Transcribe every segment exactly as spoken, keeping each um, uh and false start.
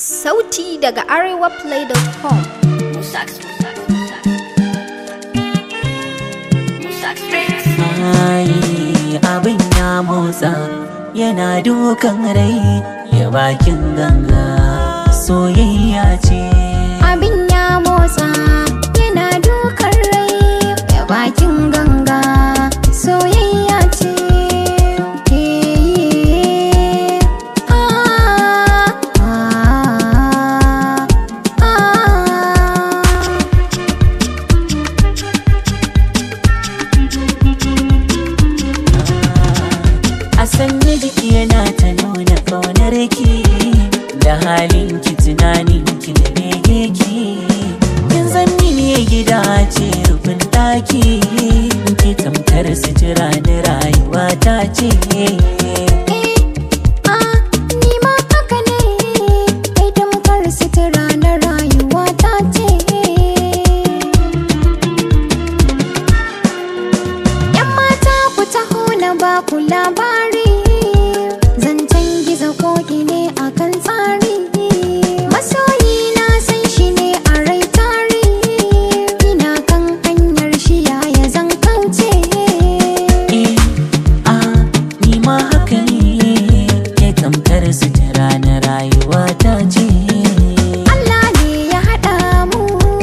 Sauti daga arewaplay dot com. Ai, abin ya motsa yana dukan rai ya bakin ganga soyayya ce. Abin ya motsa yana dukan rai ya bakin ganga soyayya ce. Sanya jiki yana ta nuna ƙaunar ki da halin ki, tunanin ki da bege ki. Kin san mini gida ce rufin ɗaki, ki tamkar sutura na rayuwa ta ce. Ba ku labari zancen gizo koki ne akan tsari, masoyi na san shi ne a rai tari, ina kan hanyar shi yaya zan kauce. Eh, ah, ni ma haka ne, ke tamkar sutura na rayuwa ta ce. Allah ne ya haɗa mu,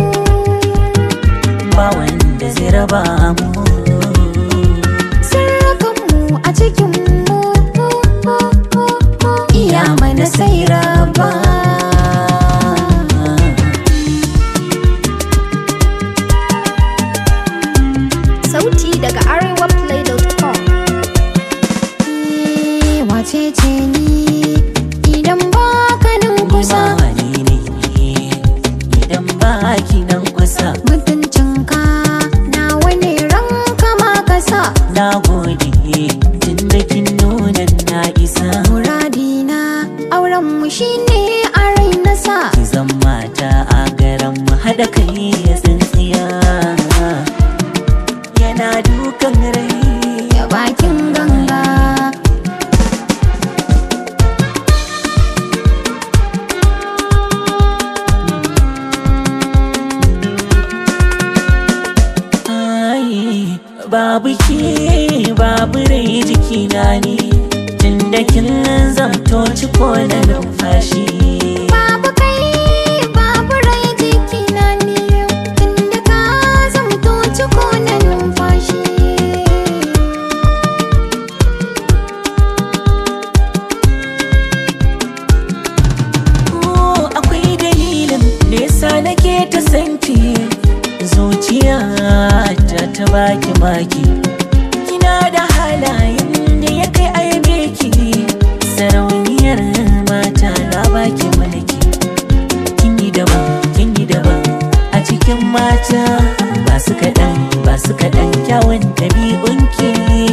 ba wanda zai raba mu. A cikin mu iya mana sai raba. Sauti daga arewaplay dot com. Wace ce ni idan ba ka nan kusa? Ni ne idan ba ki nan kusa. Mutuncinka nawa ne ranka ma kasa. Na gode tunda kin nuna na isa. Muradina auren mu shine a rai na sa. Ki zan mata a garan mu haɗa kai ya tsintsiya, yana dukan rai ya bakin ganga. Ai, babu ke babu rai jikina ne, tunda kin zamto ciko na numfashi. Babu kai babu rai jikina ne, tunda ka zamto ciko na numfashi. Oh, akwai dalilin da yasa nake ta sanki, zuciya ta ta baki maki. Kina da halayen da ya kai aibe ki, sarauniyar mata na baki mulki. Kin yi daban, kin yi daban a cikin mata, ba su kaɗan, ba su kaɗan kyawun ɗabi'unki.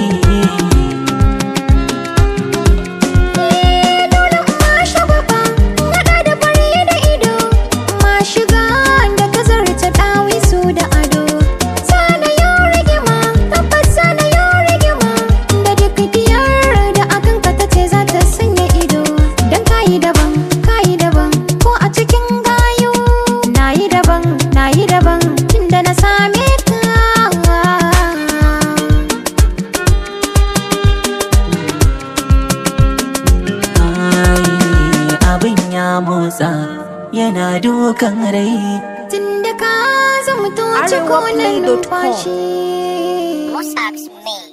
Motsa yana dukan rai tunda ka zamto ciko na numfashi.